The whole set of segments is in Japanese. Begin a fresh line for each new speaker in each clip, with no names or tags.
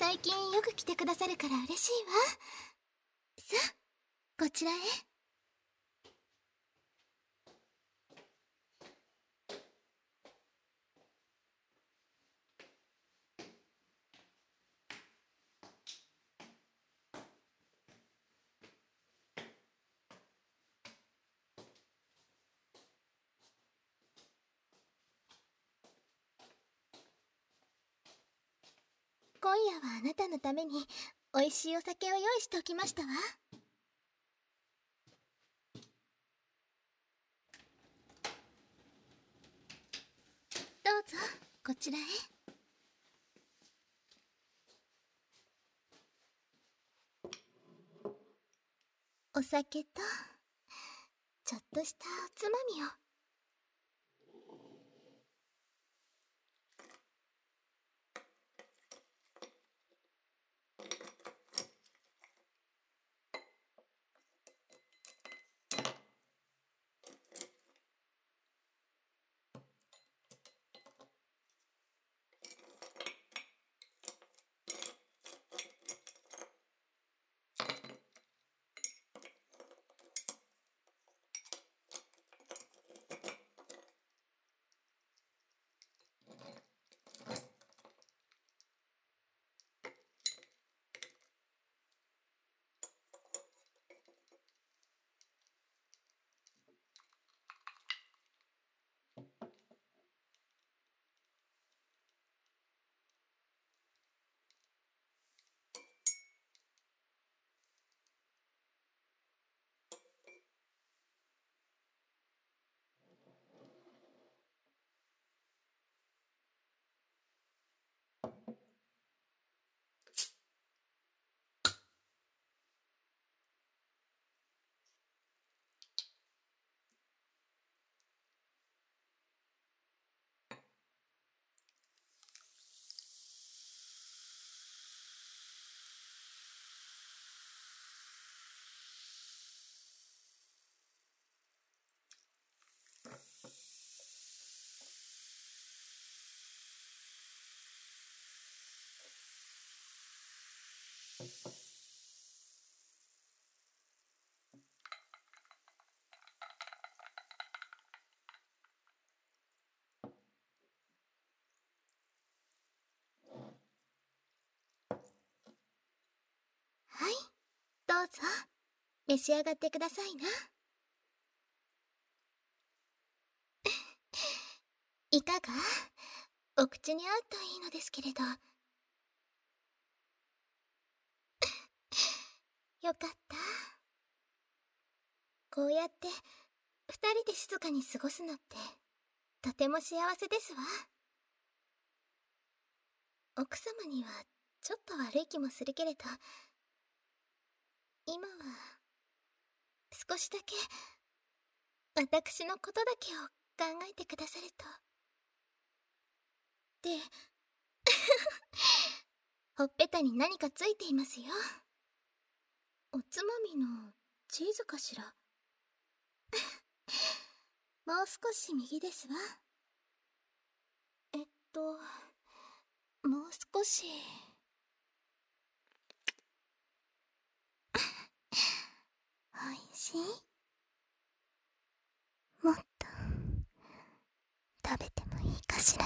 最近よく来てくださるから嬉しいわ。さあ、こちらへ。今夜はあなたのために美味しいお酒を用意しておきましたわ。どうぞこちらへ。お酒とちょっとしたおつまみを。はい、どうぞ召し上がってくださいな。いかが？お口に合うといいのですけれど。よかった。こうやって二人で静かに過ごすのってとても幸せですわ。奥様にはちょっと悪い気もするけれど、今は少しだけ私のことだけを考えてくださると。で、ほっぺたに何かついていますよ。おつまみのチーズかしら。もう少し右ですわ。もう少し。おいしい？もっと食べてもいいかしら。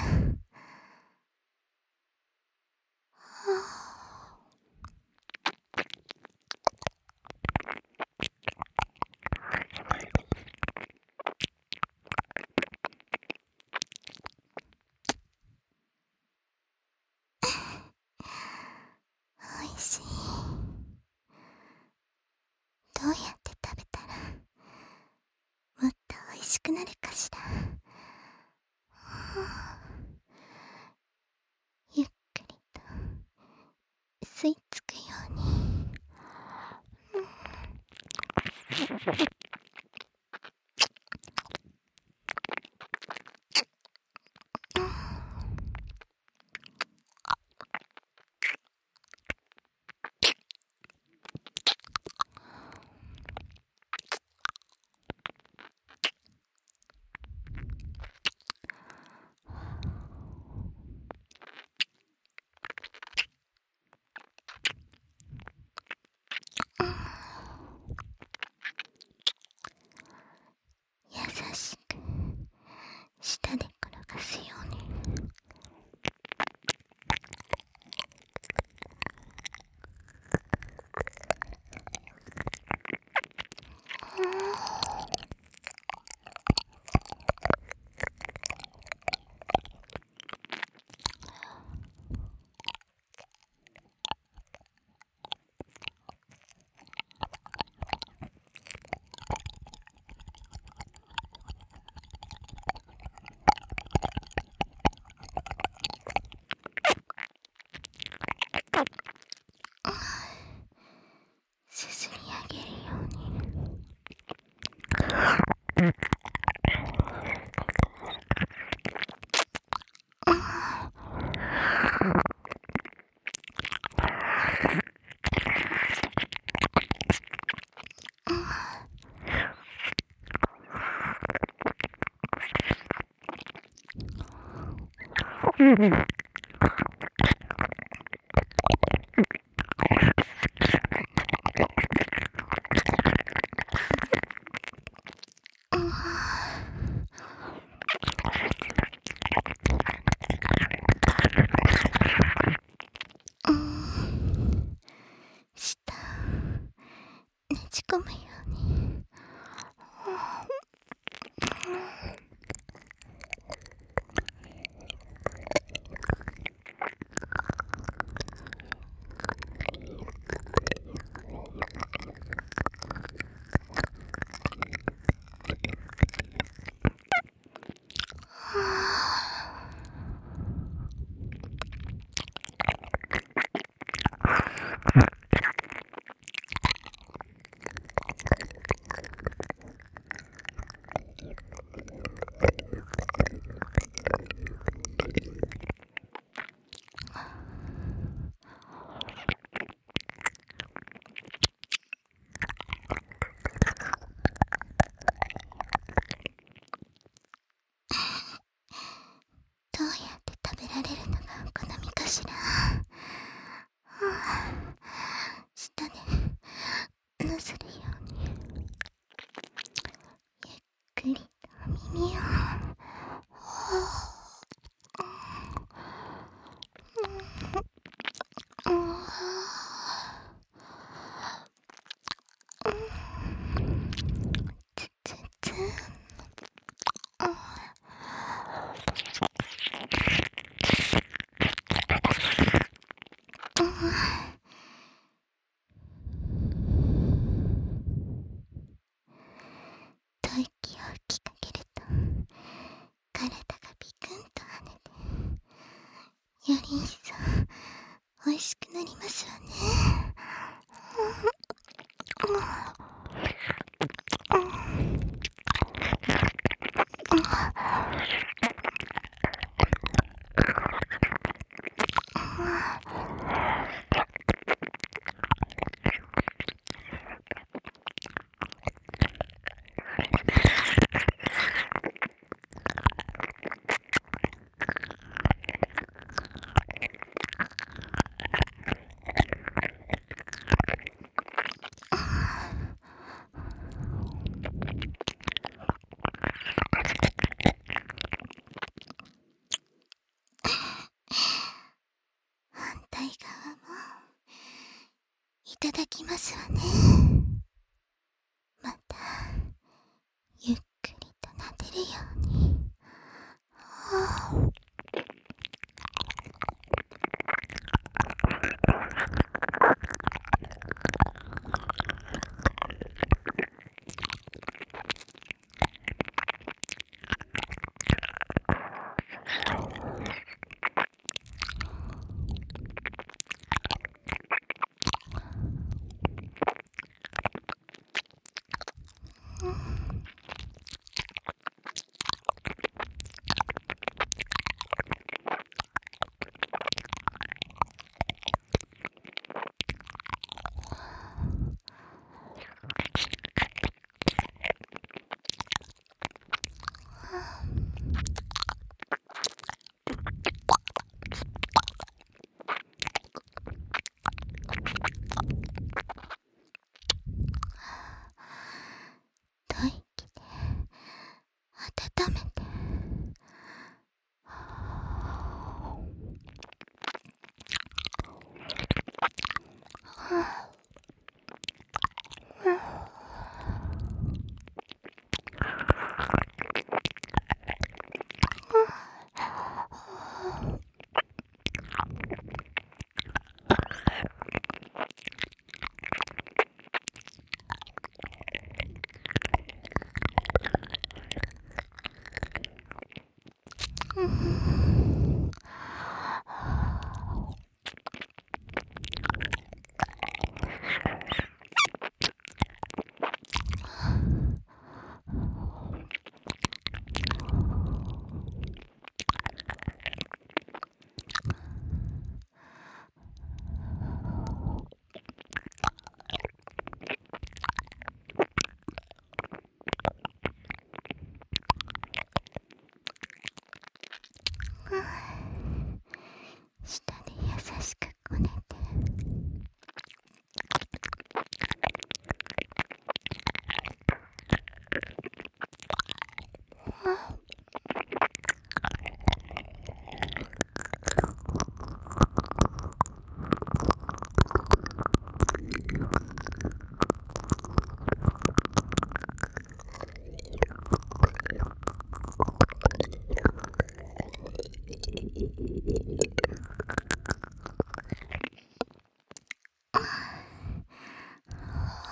おいしい。どうやって食べたらもっとおいしくなるかしら。ゆっくりと吸い付くように。 下ねじ込むように。どうやって食べられるのがお好みかしら。舌でなするようにゆっくりと耳を。つつつ。吐息を吹きかけると体がビクンと跳ねて、より一層美味しくなりますわね。反対側もいただきますわね。またゆっくりと撫でるように。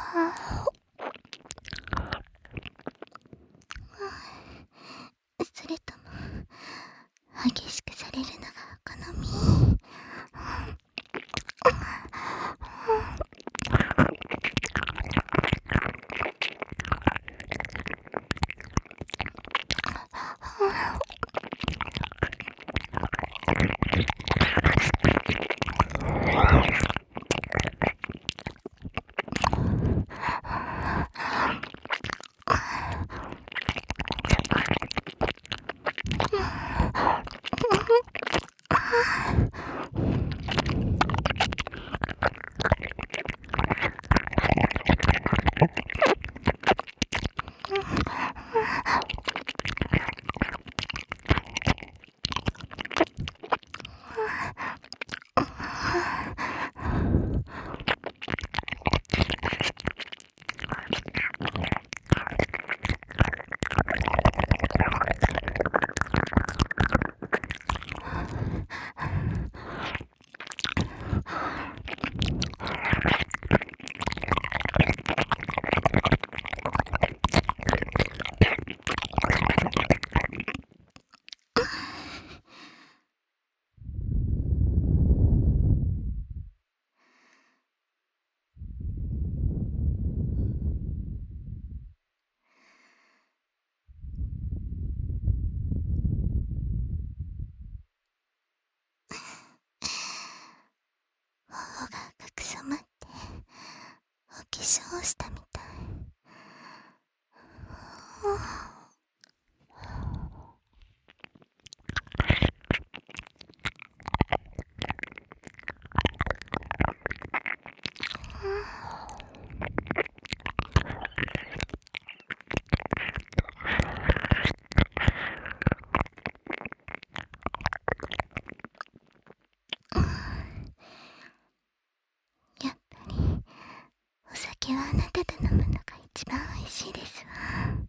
それとも激しくされるのが好み？頬が赤く染まってお化粧をしたみたい。やっぱりお酒はあなたと飲むのが一番美味しいですわ。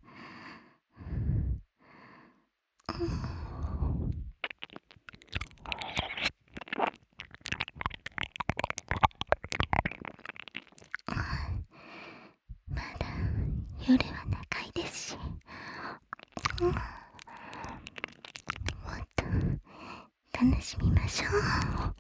まだ夜は長いですし、もっと楽しみましょう。